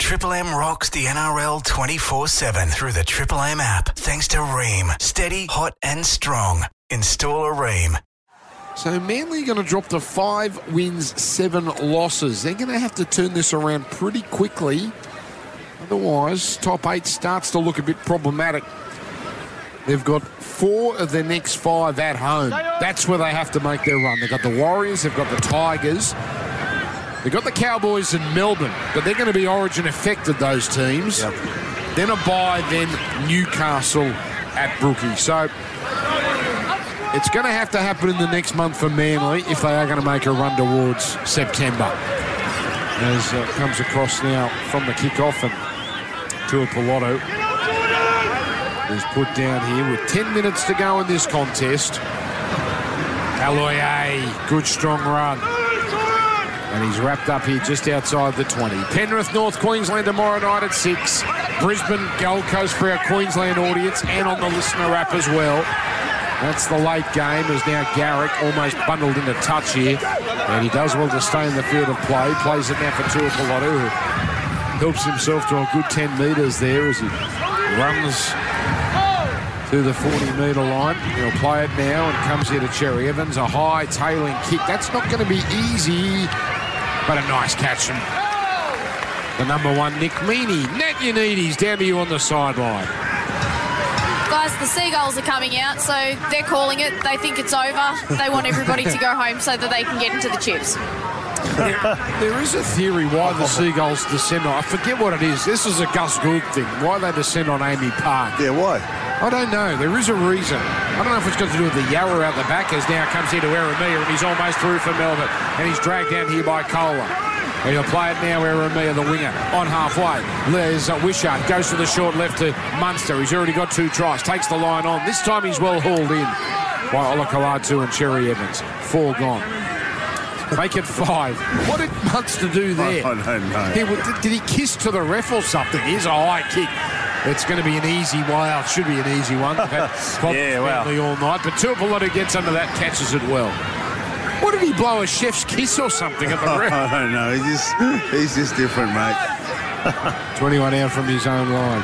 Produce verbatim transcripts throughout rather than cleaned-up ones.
Triple M rocks the N R L twenty-four seven through the Triple M app. Thanks to Rheem. Steady, hot and strong. Install a Rheem. So Manly are going to drop to five wins, seven losses. They're going to have to turn this around pretty quickly. Otherwise, top eight starts to look a bit problematic. They've got four of their next five at home. That's where they have to make their run. They've got the Warriors, they've got the Tigers, they've got the Cowboys in Melbourne, but they're going to be Origin affected, those teams. Yep. Then a bye, then Newcastle at Brookie. So it's going to have to happen in the next month for Manly if they are going to make a run towards September. As uh, comes across now from the kickoff, and Tuapolotu is put down here with ten minutes to go in this contest. Aloiai, good strong run. And he's wrapped up here just outside the twenty. Penrith, North Queensland tomorrow night at six. Brisbane, Gold Coast for our Queensland audience and on the listener app as well. That's the late game, as now Garrick almost bundled into touch here. And he does well to stay in the field of play. Plays it now for Tuapolotu, who helps himself to a good ten metres there as he runs to the forty-metre line. He'll play it now and comes here to Cherry Evans. A high tailing kick. That's not going to be easy, but a nice catch from the number one, Nick Meaney. Nat Ioannidis down to you on the sideline. Guys, the Seagulls are coming out, so they're calling it. They think it's over. They want everybody to go home so that they can get into the chips. There, there is a theory why the Seagulls descend on... I forget what it is. This is a Gus Gould thing. Why they descend on Amy Park. Yeah, why? I don't know. There is a reason. I don't know if it's got to do with the Yarra out the back, as now comes here to Aramia, and he's almost through for Melbourne. And he's dragged down here by Kohler. And he'll play it now, Aramia, the winger, on halfway. There's uh, Wishart, goes to the short left to Munster. He's already got two tries, takes the line on. This time he's well hauled in by Olakau'atu and Cherry Evans. Four gone. Make it five. What did Munster do there? I don't know. He, did, did he kiss to the ref or something? Here's a high kick. It's going to be an easy one. Well, it should be an easy one. Yeah, well. all night. But Tuapolotu gets under that, catches it well. What did he blow, a chef's kiss or something at the ref? I don't know. He's just, he's just different, mate. twenty-one out from his own line.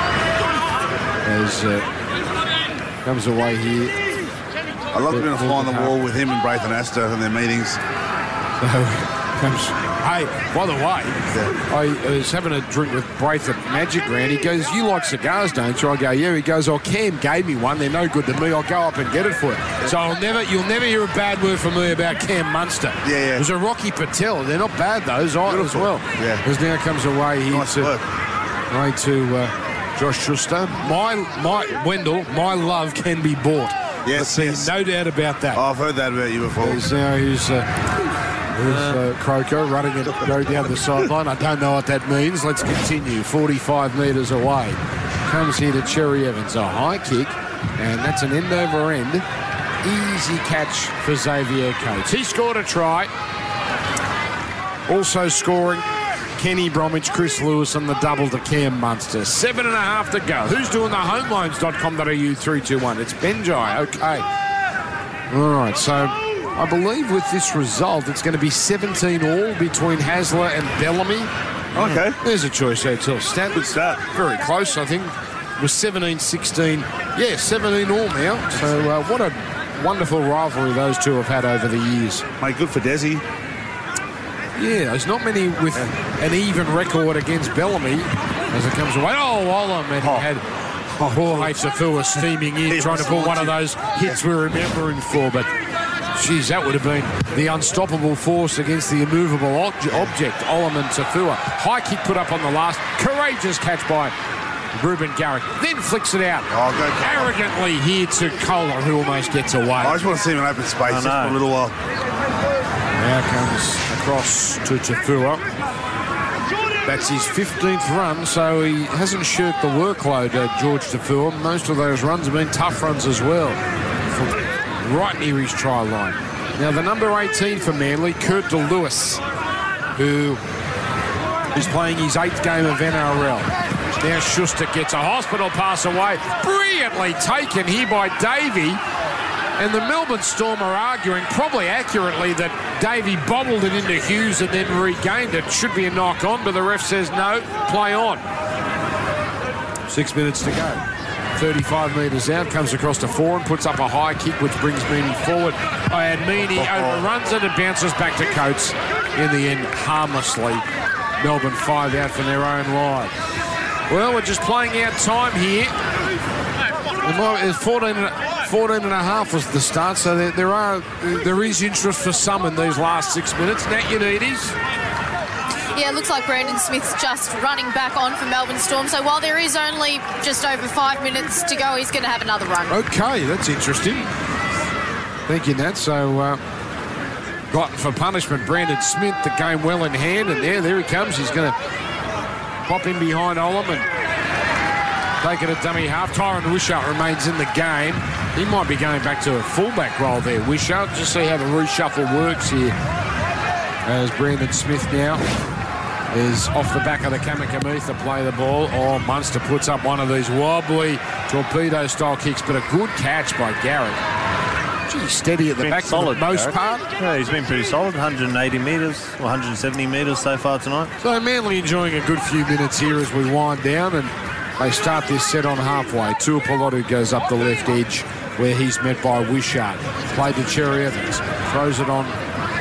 As uh, comes away here. I love being a fly on the wall with him and Braithen Astor in their meetings. So, comes, hey, by the way, yeah. I was having a drink with Braith at Magic Round. He goes, "You like cigars, don't you?" I go, "Yeah." He goes, "Oh, Cam gave me one. They're no good to me. I'll go up and get it for you." So I'll never, you'll never hear a bad word from me about Cam Munster. Yeah, yeah. It was a Rocky Patel. They're not bad, those either as well. Yeah. As now comes away here Nice to, work. away to uh, Josh Schuster. My, my, Wendell, my love can be bought. Yes, yes. No doubt about that. Oh, I've heard that about you before. He's now he's, uh, he's uh, Croker running it go down the sideline. I don't know what that means. Let's continue. forty-five metres away. Comes here to Cherry Evans. A high kick, and that's an end over end. Easy catch for Xavier Coates. He scored a try. Also scoring Kenny Bromwich, Chris Lewis, and the double to Cam Munster. Seven and a half to go. Who's doing the homeloans dot com dot a u three two one? It's Benjai. Okay. All right, so I believe with this result, it's going to be seventeen all between Hasler and Bellamy. Okay. There's a choice hotel stat. Good start. Very close, I think. It was seventeen sixteen. Yeah, seventeen all now. So uh, what a wonderful rivalry those two have had over the years. Mate, good for Desi. Yeah, there's not many with an even record against Bellamy as it comes away. Oh, Olam, and he Oh. had poor Haifafua steaming in, He trying to was pull one of launching. those hits we remember him for. But, geez, that would have been the unstoppable force against the immovable obje- object, Olam and Tafua. High kick put up on the last. Courageous catch by Ruben Garrick. Then flicks it out. Oh, go Kohler. Arrogantly here to Kohler, who almost gets away. I just want to see him in open space just for a little while. Now comes across to Tafua. That's his fifteenth run, so he hasn't shirked the workload, uh, George Tafua. Most of those runs have been tough runs as well, from right near his try line. Now, the number eighteen for Manly, Kurt DeLewis, who is playing his eighth game of N R L. Now Schuster gets a hospital pass away. Brilliantly taken here by Davey. And the Melbourne Storm are arguing, probably accurately, that Davey bobbled it into Hughes and then regained it. Should be a knock on, but the ref says no, play on. Six minutes to go. thirty-five metres out, comes across to four and puts up a high kick, which brings Meaney forward. And Meaney overruns it and bounces back to Coates. In the end, harmlessly. Melbourne five out from their own line. Well, we're just playing out time here. It's fourteen, fourteen and a half was the start, so there, there are there is interest for some in these last six minutes. Nat Unides. Yeah, it looks like Brandon Smith's just running back on for Melbourne Storm. So while there is only just over five minutes to go, he's going to have another run. Okay, that's interesting. Thank you, Nat. So, uh, gotten for punishment, Brandon Smith, the game well in hand. And there, there he comes. He's going to pop in behind Olam and take it at dummy half. Tyron Wishart remains in the game. He might be going back to a fullback role there, Wishart. Just see how the reshuffle works here. As Brandon Smith now is off the back of the Kamikamuth to play the ball. Oh, Munster puts up one of these wobbly torpedo-style kicks, but a good catch by Garrick. Gee, steady at the back for the most Garrick. part. Yeah, he's been pretty solid, one hundred eighty metres, or one hundred seventy metres so far tonight. So Manly enjoying a good few minutes here as we wind down, and they start this set on halfway. Tuipulotu goes up the left edge where he's met by Wishart. Played to Cherry Evans, throws it on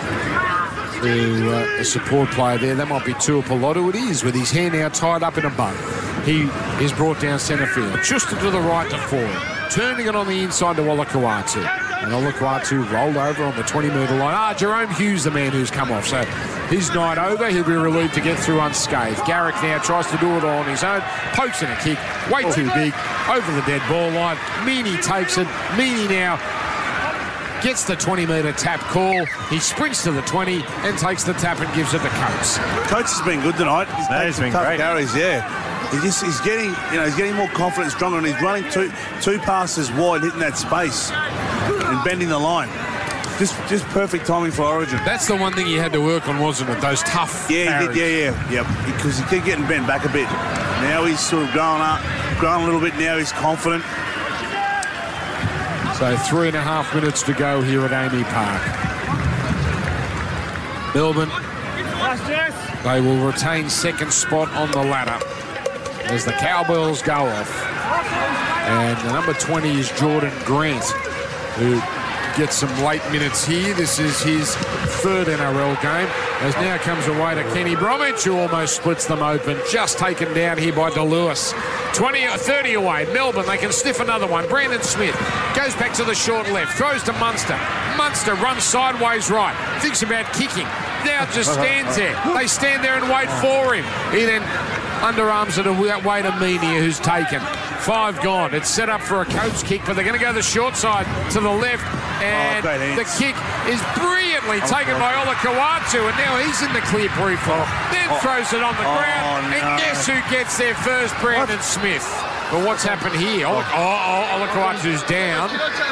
to uh, a support player there. That might be Tuipulotu. It is, with his hand now tied up in a bun. He is brought down centre field, just to the right to forward, turning it on the inside to Olakau'atu. And Olakau'atu rolled over on the twenty metre line. Ah, Jerome Hughes, the man who's come off. So his night over. He'll be relieved to get through unscathed. Garrick now tries to do it all on his own. Pokes in a kick, way too big, over the dead ball line. Meaney takes it. Meaney now gets the twenty metre tap call. He sprints to the twenty and takes the tap and gives it to Coates. Coates has been good tonight. He's no, made he's some been tough great. carries, yeah. He just, he's getting, you know, he's getting more confident, stronger, and he's running two two passes wide, hitting that space and bending the line. Just, just perfect timing for Origin. That's the one thing he had to work on, wasn't it? Those tough Yeah, he carries. did, yeah, yeah, yeah. Because he kept getting bent back a bit. Now he's sort of growing up, growing a little bit. Now he's confident. So three and a half minutes to go here at Amy Park. Melbourne, they will retain second spot on the ladder as the cowbells go off. And the number twenty is Jordan Grant, who gets some late minutes here. This is his third N R L game, as now comes away to Kenny Bromwich, who almost splits them open. Just taken down here by DeLewis. twenty or thirty away. Melbourne, they can sniff another one. Brandon Smith goes back to the short left, throws to Munster. Munster runs sideways right, thinks about kicking. Now just stands there. They stand there and wait for him. He then underarms it away to Meaney, who's taken. Five gone. It's set up for a Coates kick, but they're going to go the short side to the left. And oh, the kick is brilliantly oh, taken God. by Olakau'atu, and now he's in the clear pre-fall. Oh, then oh, throws it on the oh, ground. No. And guess who gets there first? Brandon what? Smith. But what's happened here? Oh, oh, Olakau'atu's down.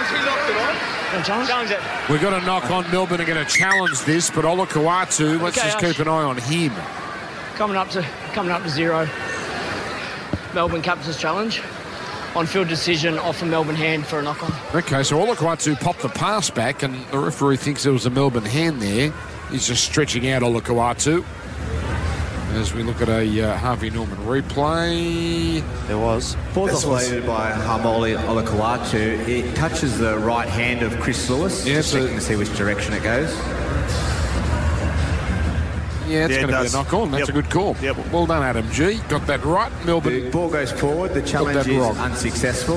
We've got a knock on. Melbourne are going to challenge this, but Olakau'atu, let's okay, just keep an eye on him. Coming up to coming up to zero. Melbourne captain's challenge. On-field decision off a Melbourne hand for a knock-on. Okay, so Olakau'atu popped the pass back, and the referee thinks there was a Melbourne hand there. He's just stretching out Olakau'atu. As we look at a uh, Harvey Norman replay. There was. Ball's offloaded by Harmoli Olakau'atu. It touches the right hand of Chris Lewis. Yeah, just so checking to see which direction it goes. Yeah, it's yeah, going it to be a knock-on. That's yep. a good call. Yep. Well done, Adam G. Got that right. Melbourne. The ball goes forward. The challenge is wrong. Unsuccessful.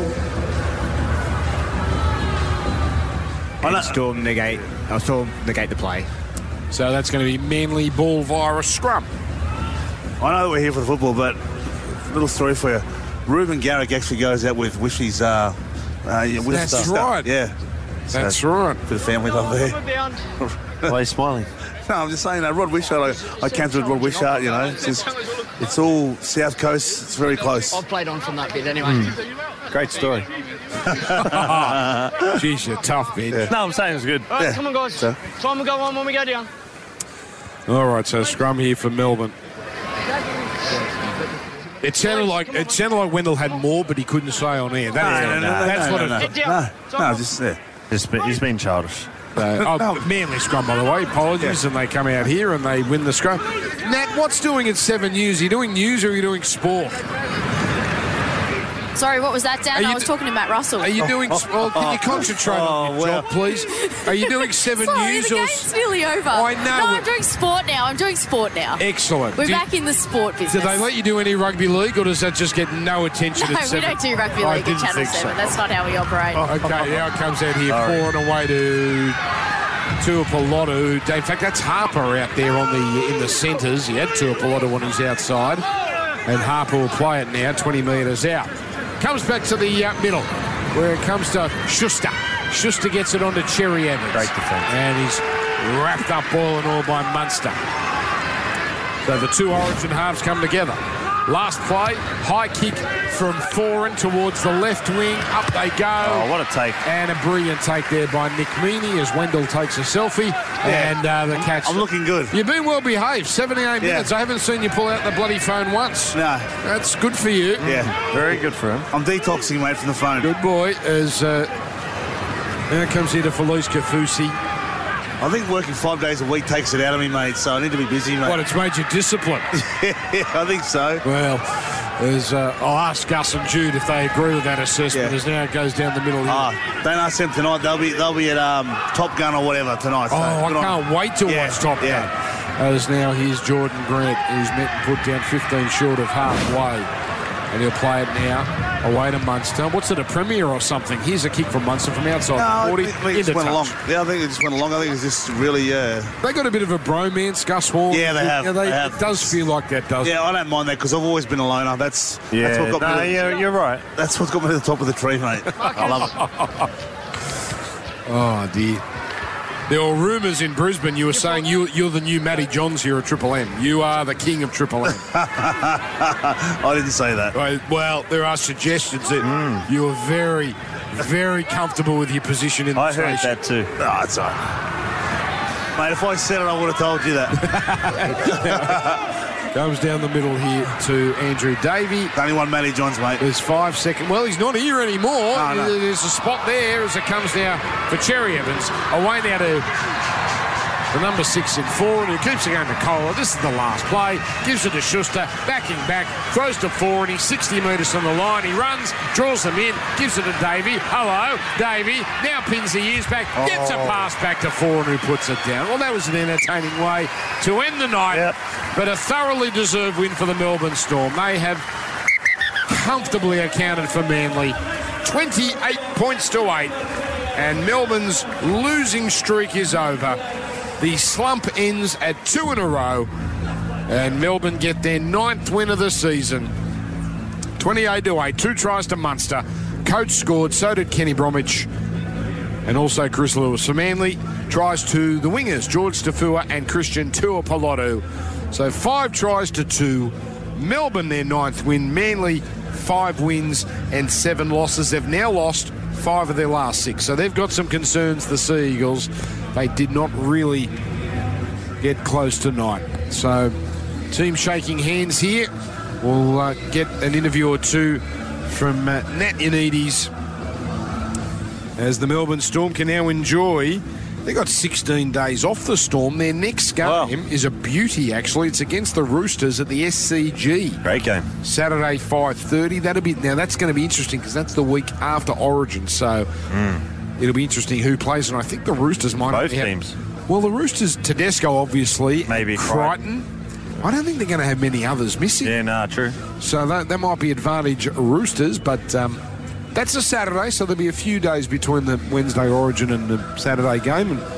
And Storm negate. I'll Storm negate the play. So that's going to be Manly ball via a scrum. I know that we're here for the football, but little story for you. Ruben Garrick actually goes out with Wishy's. Uh, uh, yeah, with that's stuff. right. Yeah. That's so, right. For the family love there. Why are you smiling? No, I'm just saying, uh, Rod Wishart, I, I cancelled Rod Wishart, you know. It's, just, it's all South Coast. It's very close. I've played on from that bit anyway. Mm. Great story. Jeez, you're tough, Ben. Yeah. No, I'm saying it's good. All right, yeah. come on, guys. So. Time will go on when we go down. All right, so scrum here for Melbourne. It sounded like it sounded like Wendell had more, but he couldn't say on air. That no, is no, no, no, that's no, what no, it no, no, no, just yeah. He's been, he's been childish. Uh, oh, Manly scrum, by the way. Apologies, yeah. And they come out here and they win the scrum. Nat, what's doing at Seven News? Are you doing news or are you doing sport? Sorry, what was that, Dan? I was do- talking to Matt Russell. Are you doing... Well, can you concentrate oh, on your well. job, please? Are you doing Seven Sorry, News? the or... game's nearly over. I know. No, I'm doing sport now. I'm doing sport now. Excellent. We're do back you... in the sport business. Do they let you do any rugby league, or does that just get no attention no, at Seven? No, we don't do rugby league at Channel seven. So. That's not how we operate. Oh, okay, now it comes out here, four and away to... Tuipulotu. In fact, that's Harper out there on the in the centres. He had Tuipulotu on his outside. And Harper will play it now, twenty metres out. Comes back to the uh, middle, where it comes to Schuster. Schuster gets it onto Cherry Evans. Great defence. And he's wrapped up ball and all by Munster. So the two Origin halves come together. Last play, high kick from Foran towards the left wing. Up they go. Oh, what a take. And a brilliant take there by Nick Meaney as Wendell takes a selfie. Yeah. And uh, the catch. I'm looking good. You've been well behaved. seventy-eight yeah. minutes. I haven't seen you pull out the bloody phone once. No. That's good for you. Yeah. Very good for him. I'm detoxing, mate, from the phone. Good boy. As uh, now comes here to Felice Kafusi. I think working five days a week takes it out of me, mate, so I need to be busy, mate. What, it's made you disciplined? yeah, I think so. Well, as, uh, I'll ask Gus and Jude if they agree with that assessment yeah. as now it goes down the middle here. Ah, don't ask them tonight. They'll be they'll be at um, Top Gun or whatever tonight. Oh, so I can't on. wait to yeah, watch Top yeah. Gun. As now here's Jordan Grant, who's met and put down fifteen short of halfway. And he'll play it now away to Munster. What's it, a premiere or something? Here's a kick from Munster from outside no, forty. I think it just went along. Yeah, I think it just went along. I think it's just really... Uh... They got a bit of a bromance, Gus Horn. Yeah, they have. Yeah, they, they have. It does feel like that, doesn't yeah, it? I don't mind that because I've always been a loner. That's, yeah, that's what got no, me... To, yeah, you're right. That's what got me to the top of the tree, mate. I love it. Oh, dear. There were rumours in Brisbane. You were saying you, you're the new Matty Johns here at Triple M. You are the king of Triple M. I didn't say that. Well, there are suggestions that mm. you are very, very comfortable with your position in the I station. heard that too. No, it's all right. Mate, if I said it, I would have told you that. Comes down the middle here to Andrew Davey. Only one Matty Johns, mate. There's five seconds. Well, he's not here anymore. No, no. There's a spot there as it comes now for Cherry Evans. Away now to the number six in forward, who keeps it going to Kohler. This is the last play. Gives it to Schuster. Backing back. Throws to forward. He's sixty metres from the line. He runs. Draws them in. Gives it to Davey. Hello, Davey. Now pins the ears back. Gets oh. a pass back to forward, who puts it down. Well, that was an entertaining way to end the night. Yep. But a thoroughly deserved win for the Melbourne Storm. They have comfortably accounted for Manly. twenty-eight points to eight. And Melbourne's losing streak is over. The slump ends at two in a row. And Melbourne get their ninth win of the season. twenty-eight to eight. Two tries to Munster. Coach scored. So did Kenny Bromwich. And also Chris Lewis. For Manly, tries to the wingers, George Tafua and Christian Tuipulotu. So five tries to two. Melbourne, their ninth win. Manly, five wins and seven losses. They've now lost five of their last six. So they've got some concerns, the Sea Eagles. They did not really get close tonight. So team shaking hands here. We'll uh, get an interview or two from uh, Nat Ioannidis as the Melbourne Storm can now enjoy. They got sixteen days off the Storm. Their next game wow. is a beauty, actually. It's against the Roosters at the S C G. Great game. Saturday, five thirty. That'll be now. That's going to be interesting because that's the week after Origin. So mm. it'll be interesting who plays. And I think the Roosters might both have, teams. Well, the Roosters, Tedesco, obviously. Maybe Crichton. Crichton. I don't think they're going to have many others missing. Yeah, nah, true. So that, that might be advantage Roosters, but. Um, That's a Saturday, so there'll be a few days between the Wednesday Origin and the Saturday game. And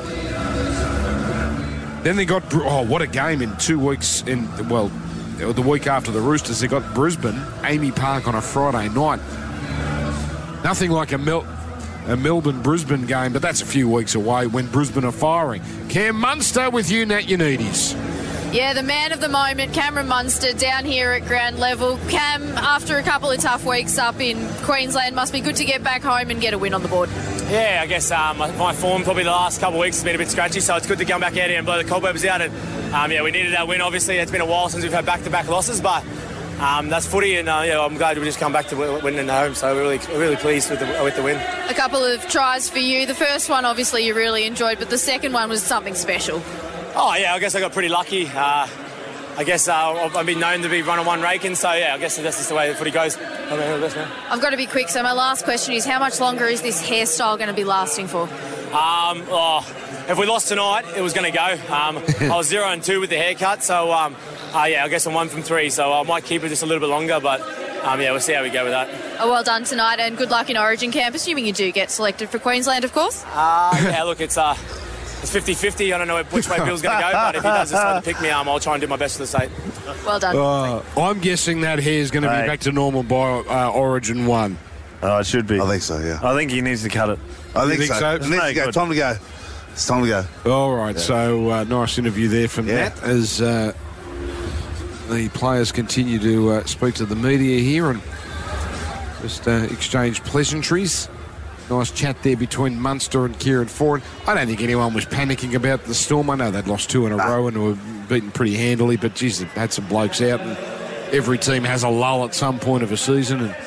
then they got, oh, what a game in two weeks. In well, the week after the Roosters, they got Brisbane, Amy Park on a Friday night. Nothing like a, Mel- a Melbourne-Brisbane game, but that's a few weeks away when Brisbane are firing. Cam Munster with you, Nat Ioannidis. Yeah, the man of the moment, Cameron Munster, down here at ground level. Cam, after a couple of tough weeks up in Queensland, must be good to get back home and get a win on the board. Yeah, I guess um, my form probably the last couple of weeks has been a bit scratchy, so it's good to come back out here and blow the cobwebs out. And um, yeah, we needed that win. Obviously, it's been a while since we've had back-to-back losses, but um, that's footy, and uh, yeah, I'm glad we just come back to winning at home. So we're really, we're really pleased with the with the win. A couple of tries for you. The first one, obviously, you really enjoyed, but the second one was something special. Oh yeah, I guess I got pretty lucky. Uh, I guess uh, I've been known to be one-on-one raking, so yeah, I guess that's just the way the footy goes. I've got to be quick, so my last question is, how much longer is this hairstyle going to be lasting for? Um, oh, if we lost tonight, it was going to go. Um, I was zero and two with the haircut, so um, uh, yeah, I guess I'm one from three, so I might keep it just a little bit longer, but um, yeah, we'll see how we go with that. Oh, well done tonight, and good luck in Origin camp, assuming you do get selected for Queensland, of course. Uh, yeah, look, it's... Uh, It's fifty-fifty. I don't know which way Bill's going to go, but if he does decide to pick me, um, I'll try and do my best for the state. Well done. Uh, I'm guessing that hair is going to Hey. be back to normal by uh, Origin one. Oh, it should be. I think so, yeah. I think he needs to cut it. I think, think so. so? It needs No, to go. good. Time to go. It's time to go. All right, so uh, nice interview there from Yeah. Matt as uh, the players continue to uh, speak to the media here and just uh, exchange pleasantries. Nice chat there between Munster and Kieran Foran. I don't think anyone was panicking about the Storm. I know they'd lost two in a row and were beaten pretty handily, but geez, they've had some blokes out, and every team has a lull at some point of a season, and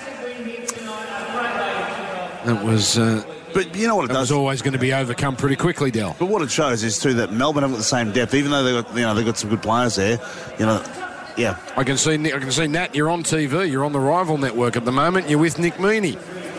that was uh, But you know what it that does? was always going to be overcome pretty quickly, Del. But what it shows is too that Melbourne haven't got the same depth, even though they got you know they got some good players there. You know, yeah. I can see I can see Nat. You're on T V. You're on the Rival Network at the moment. You're with Nick Meaney.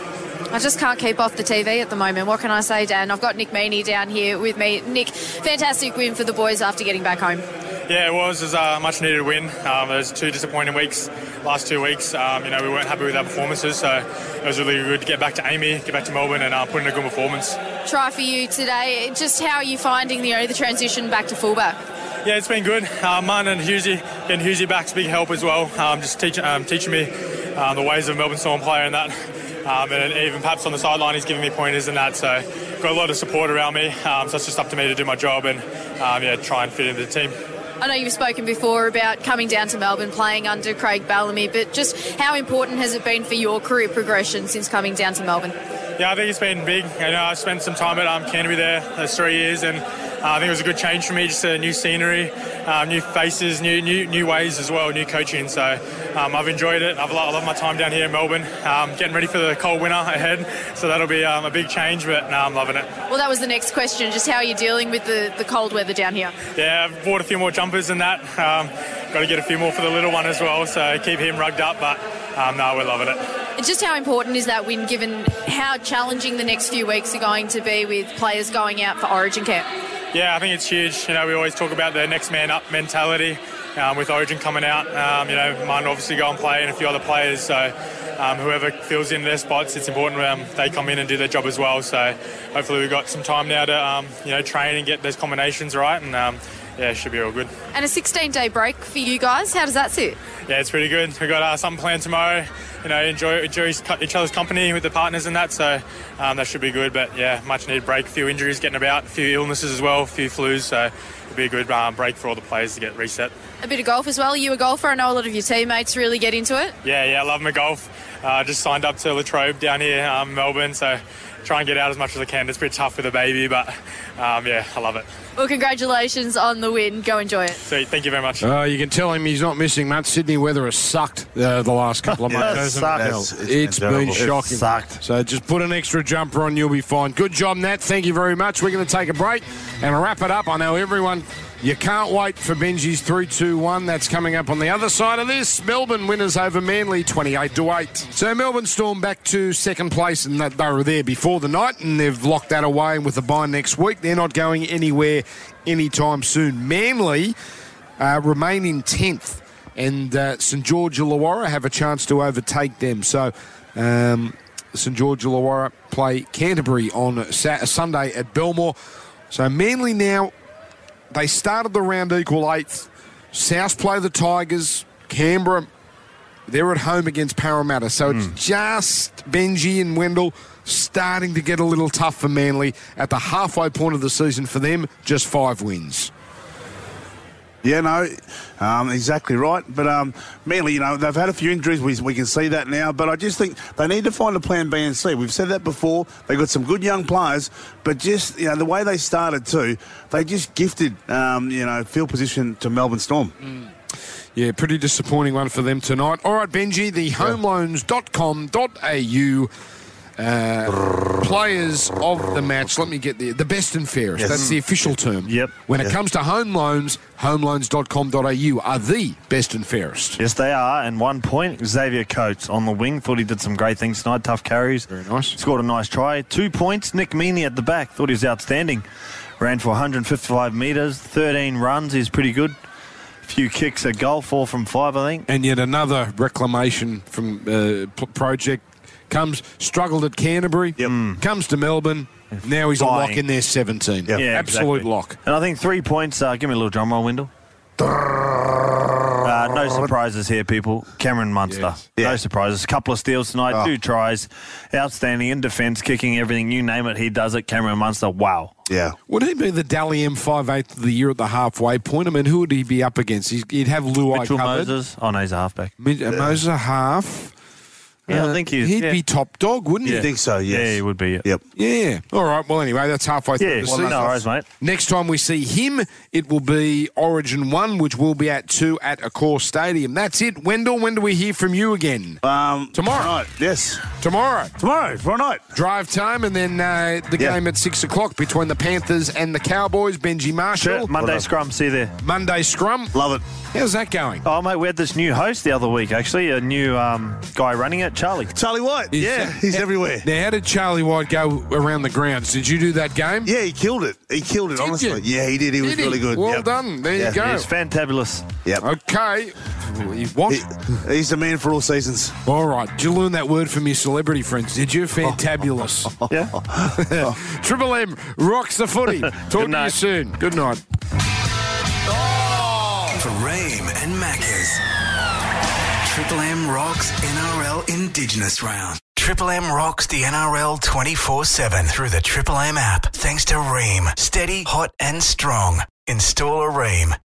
I just can't keep off the T V at the moment. What can I say, Dan? I've got Nick Meaney down here with me. Nick, fantastic win for the boys after getting back home. Yeah, it was. It was a much needed win. Um, there was two disappointing weeks, last two weeks. Um, you know, we weren't happy with our performances, so it was really good to get back to Amy, get back to Melbourne, and uh, put in a good performance. Try for you today. Just how are you finding the, you know, the transition back to fullback? Yeah, it's been good. Uh, Munn and Husey, getting Husey back's a big help as well. Um, just teach, um, teaching me um, the ways of a Melbourne Storm player and that. Um, and even perhaps on the sideline, he's giving me pointers and that. So got a lot of support around me. Um, so it's just up to me to do my job and um, yeah, try and fit into the team. I know you've spoken before about coming down to Melbourne, playing under Craig Bellamy, but just how important has it been for your career progression since coming down to Melbourne? Yeah, I think it's been big. You know, I spent some time at um, Canterbury there, those three years, and uh, I think it was a good change for me, just a new scenery, um, new faces, new new new ways as well, new coaching. So um, I've enjoyed it. I've loved, I love my time down here in Melbourne, um, getting ready for the cold winter ahead. So that'll be um, a big change, but no, I'm loving it. Well, that was the next question, just how are you dealing with the, the cold weather down here? Yeah, I've bought a few more jumpers than that. Um, got to get a few more for the little one as well, so keep him rugged up, but um, no, we're loving it. Just how important is that win, given how challenging the next few weeks are going to be with players going out for Origin camp? Yeah, I think it's huge. You know, we always talk about the next man up mentality um, with Origin coming out. Um, you know, mine obviously go and play and a few other players. So um, whoever fills in their spots, it's important um, they come in and do their job as well. So hopefully we've got some time now to um, you know train and get those combinations right, and um, yeah, it should be all good. And a sixteen-day break for you guys, how does that suit? Yeah, it's pretty good. We've got uh, something planned tomorrow. You know, enjoy, enjoy each other's company with the partners and that, so um, that should be good. But yeah, much needed break. A few injuries getting about, a few illnesses as well, a few flus, so it'll be a good um, break for all the players to get reset. A bit of golf as well. Are you a golfer? I know a lot of your teammates really get into it. Yeah, yeah, I love my golf. Uh, just signed up to Latrobe down here, um, Melbourne, so try and get out as much as I can. It's pretty tough with a baby, but um, yeah, I love it. Well, congratulations on the win. Go enjoy it. Sweet, thank you very much. Uh, you can tell him he's not missing much. Sydney weather has sucked uh, the last couple of Yeah, months. it hasn't it? sucks. It's, It's been it's been terrible. shocking. It sucked. So just put an extra jumper on, you'll be fine. Good job, Nat. Thank you very much. We're going to take a break and wrap it up. I know everyone, you can't wait for Benji's three two one. That's coming up on the other side of this. Melbourne winners over Manly twenty-eight to eight. So Melbourne Storm back to second place, and that they were there before the night, and they've locked that away. And with the bye next week, they're not going anywhere anytime soon. Manly uh, remain in tenth, and uh, St George Illawarra have a chance to overtake them. So um, St George Illawarra play Canterbury on Sa- Sunday at Belmore. So Manly now, they started the round equal eighth. South play the Tigers. Canberra, they're at home against Parramatta. So mm. it's just Benji and Wendell starting to get a little tough for Manly at the halfway point of the season for them. Just five wins. Yeah, no, um, exactly right. But um, Manly, you know, they've had a few injuries. We, we can see that now. But I just think they need to find a plan B and C. We've said that before. They've got some good young players. But just, you know, the way they started too, they just gifted, um, you know, field position to Melbourne Storm. Mm. Yeah, pretty disappointing one for them tonight. All right, Benji, the home loans dot com dot a u uh, players of the match. Let me get the the best and fairest. Yes. That's the official term. Yep. When it Yeah. comes to home loans, home loans dot com dot a u are the best and fairest. Yes, they are. And one point, Xavier Coates on the wing. Thought he did some great things tonight. Tough carries. Very nice. Scored a nice try. Two points, Nick Meaney at the back. Thought he was outstanding. Ran for one hundred fifty-five metres. thirteen runs. He's pretty good. Few kicks, a goal, four from five, I think. And yet another reclamation from uh, p- project comes, struggled at Canterbury, Yep. Mm. comes to Melbourne. Now he's a Flying. lock in there, seventeen. Yep. Yeah, Absolute exactly. lock. And I think three points. Uh, give me a little drum roll, Wendell. Uh, no surprises here, people. Cameron Munster. Yes. No Yeah. surprises. A couple of steals tonight, Oh. two tries. Outstanding in defence, kicking, everything. You name it, he does it. Cameron Munster, wow. Yeah. Would he be the Dally M five eighth of the year at the halfway point? I mean, who would he be up against? He's, he'd have Luai Mitchell covered. Moses. Oh, no, he's a halfback. Mi- uh, Moses a half. Yeah, Uh, I think he's... he'd yeah. be top dog, wouldn't I he? think so, yes. Yeah, he would be. Yeah. Yep. Yeah. All right. Well, anyway, that's halfway through Yeah, the well, season. no worries, mate. Next time we see him, it will be Origin one, which will be at two at Accor Stadium. That's it. Wendell, when do we hear from you again? Um, Tomorrow. Night. Yes. Tomorrow. Tomorrow, tomorrow night. Drive time, and then uh, the Yeah. game at six o'clock between the Panthers and the Cowboys. Benji Marshall. Sure, Monday Well done. scrum, see you there. Monday scrum. Love it. How's that going? Oh, mate, we had this new host the other week, actually, a new um, guy running it, Charlie. Charlie White. Is- Yeah, he's everywhere. Now, how did Charlie White go around the grounds? Did you do that game? Yeah, he killed it. He killed it, Did honestly. you? Yeah, he did. He was Did he? really good. Well Yep. done. There Yeah. you go. He's fantabulous. Yep. Okay. What? He, he's the man for all seasons. All right. Did you learn that word from your celebrity friends? Did you? Fantabulous. Yeah. Triple M rocks the footy. Talk to you night. soon. Good night. For Ream and Maccas. Triple M rocks N R L Indigenous Round. Triple M rocks the N R L twenty-four seven through the Triple M app. Thanks to Ream. Steady, hot and strong. Install a Ream.